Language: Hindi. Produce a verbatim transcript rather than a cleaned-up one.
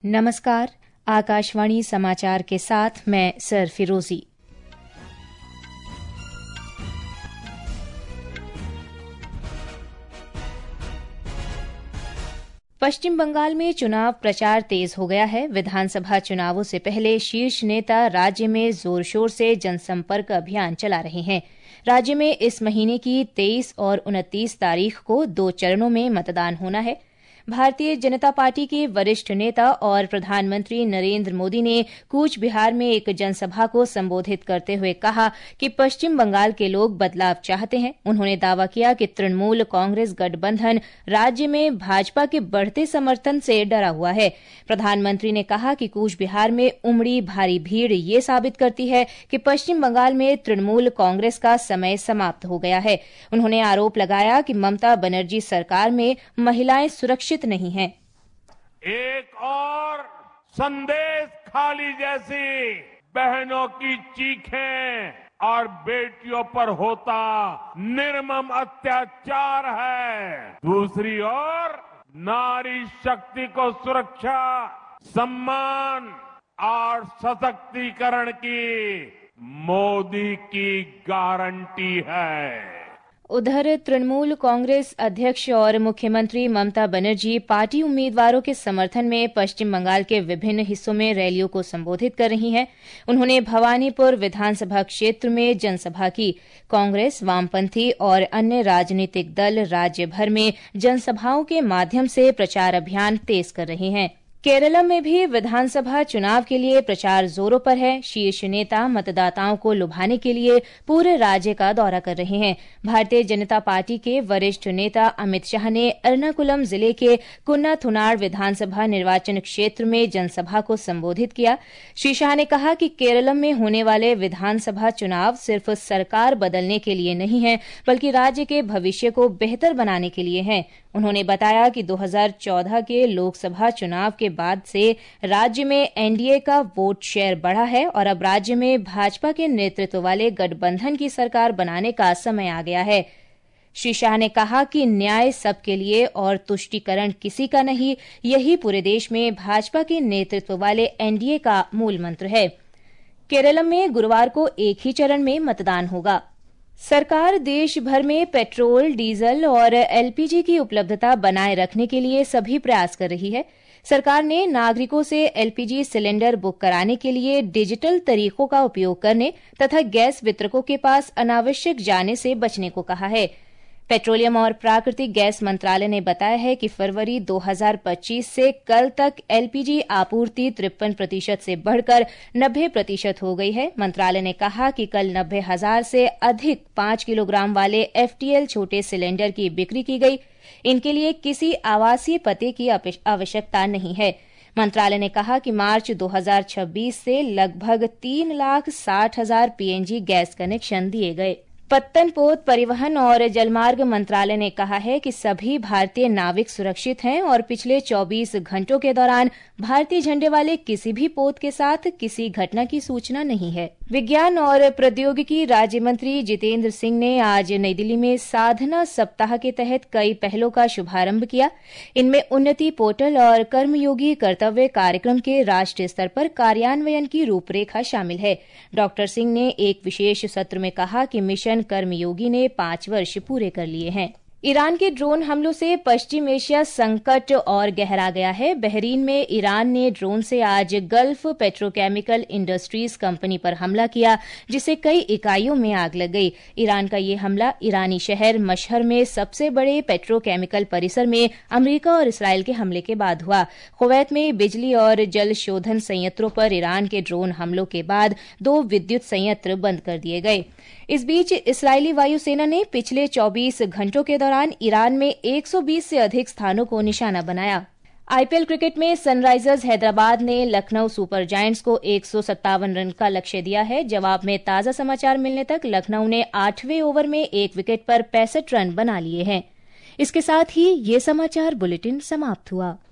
नमस्कार, आकाशवाणी समाचार के साथ मैं सर फिरोजी। पश्चिम बंगाल में चुनाव प्रचार तेज हो गया है। विधानसभा चुनावों से पहले शीर्ष नेता राज्य में जोर शोर से जनसंपर्क अभियान चला रहे हैं। राज्य में इस महीने की तेईस और उनतीस तारीख को दो चरणों में मतदान होना है। भारतीय जनता पार्टी के वरिष्ठ नेता और प्रधानमंत्री नरेंद्र मोदी ने कूच बिहार में एक जनसभा को संबोधित करते हुए कहा कि पश्चिम बंगाल के लोग बदलाव चाहते हैं। उन्होंने दावा किया कि तृणमूल कांग्रेस गठबंधन राज्य में भाजपा के बढ़ते समर्थन से डरा हुआ है। प्रधानमंत्री ने कहा कि कूच बिहार में उमड़ी भारी भीड़ ये साबित करती है कि पश्चिम बंगाल में तृणमूल कांग्रेस का समय समाप्त हो गया है। उन्होंने आरोप लगाया कि ममता बनर्जी सरकार में महिलाएं सुरक्षित नहीं है। एक और संदेश खाली जैसी बहनों की चीखें और बेटियों पर होता निर्मम अत्याचार है। दूसरी ओर नारी शक्ति को सुरक्षा, सम्मान और सशक्तिकरण की मोदी की गारंटी है। उधर तृणमूल कांग्रेस अध्यक्ष और मुख्यमंत्री ममता बनर्जी पार्टी उम्मीदवारों के समर्थन में पश्चिम बंगाल के विभिन्न हिस्सों में रैलियों को संबोधित कर रही हैं। उन्होंने भवानीपुर विधानसभा क्षेत्र में जनसभा की। कांग्रेस, वामपंथी और अन्य राजनीतिक दल राज्य भर में जनसभाओं के माध्यम से प्रचार अभियान तेज कर रहे हैं। केरल में भी विधानसभा चुनाव के लिए प्रचार जोरों पर है। शीर्ष नेता मतदाताओं को लुभाने के लिए पूरे राज्य का दौरा कर रहे हैं। भारतीय जनता पार्टी के वरिष्ठ नेता अमित शाह ने एर्नाकुलम जिले के कुन्नाथुनाड़ विधानसभा निर्वाचन क्षेत्र में जनसभा को संबोधित किया। श्री शाह ने कहा कि केरल में होने वाले विधानसभा चुनाव सिर्फ सरकार बदलने के लिए नहीं है, बल्कि राज्य के भविष्य को बेहतर बनाने के लिए है। उन्होंने बताया कि दो हज़ार चौदह के लोकसभा चुनाव के बाद से राज्य में एनडीए का वोट शेयर बढ़ा है और अब राज्य में भाजपा के नेतृत्व वाले गठबंधन की सरकार बनाने का समय आ गया है। श्री शाह ने कहा कि न्याय सबके लिए और तुष्टीकरण किसी का नहीं, यही पूरे देश में भाजपा के नेतृत्व वाले एनडीए का मूल मंत्र है। केरल में गुरुवार को एक ही चरण में मतदान होगा। सरकार देश भर में पेट्रोल, डीजल और एलपीजी की उपलब्धता बनाए रखने के लिए सभी प्रयास कर रही है। सरकार ने नागरिकों से एलपीजी सिलेंडर बुक कराने के लिए डिजिटल तरीकों का उपयोग करने तथा गैस वितरकों के पास अनावश्यक जाने से बचने को कहा है। पेट्रोलियम और प्राकृतिक गैस मंत्रालय ने बताया है कि फरवरी दो हज़ार पच्चीस से कल तक एलपीजी आपूर्ति तिरपन प्रतिशत से बढ़कर नब्बे प्रतिशत हो गई है। मंत्रालय ने कहा कि कल नब्बे हजार से अधिक पांच किलोग्राम वाले एफटीएल छोटे सिलेंडर की बिक्री की गई। इनके लिए किसी आवासीय पते की आवश्यकता नहीं है। मंत्रालय ने कहा कि मार्च दो हज़ार छब्बीस से लगभग तीन लाख साठ हजार पीएनजी गैस कनेक्शन दिए गए। पत्तनपोत परिवहन और जलमार्ग मंत्रालय ने कहा है कि सभी भारतीय नाविक सुरक्षित हैं और पिछले चौबीस घंटों के दौरान भारतीय झंडे वाले किसी भी पोत के साथ किसी घटना की सूचना नहीं है। विज्ञान और प्रौद्योगिकी राज्य मंत्री जितेंद्र सिंह ने आज नई दिल्ली में साधना सप्ताह के तहत कई पहलों का शुभारंभ किया। इनमें उन्नति पोर्टल और कर्मयोगी कर्तव्य कार्यक्रम के राष्ट्रीय स्तर पर कार्यान्वयन की रूपरेखा शामिल है। डॉक्टर सिंह ने एक विशेष सत्र में कहा कि मिशन कर्मयोगी ने पांच वर्ष पूरे कर लिए हैं। ईरान के ड्रोन हमलों से पश्चिम एशिया संकट और गहरा गया है। बहरीन में ईरान ने ड्रोन से आज गल्फ पेट्रोकेमिकल इंडस्ट्रीज कंपनी पर हमला किया, जिससे कई इकाइयों में आग लग गई। ईरान का ये हमला ईरानी शहर मशहर में सबसे बड़े पेट्रोकेमिकल परिसर में अमेरिका और इसराइल के हमले के बाद हुआ। कुवैत में बिजली और जल शोधन संयंत्रों पर ईरान के ड्रोन हमलों के बाद दो विद्युत संयंत्र बंद कर दिए गए। इस बीच इस्राइली वायुसेना ने पिछले चौबीस घंटों के दौरान ईरान में एक सौ बीस से अधिक स्थानों को निशाना बनाया। आईपीएल क्रिकेट में सनराइजर्स हैदराबाद ने लखनऊ सुपर जायंट्स को एक सौ सत्तावन रन का लक्ष्य दिया है। जवाब में ताजा समाचार मिलने तक लखनऊ ने आठवें ओवर में एक विकेट पर पैंसठ रन बना लिए हैं। इसके साथ ही ये समाचार बुलेटिन समाप्त हुआ।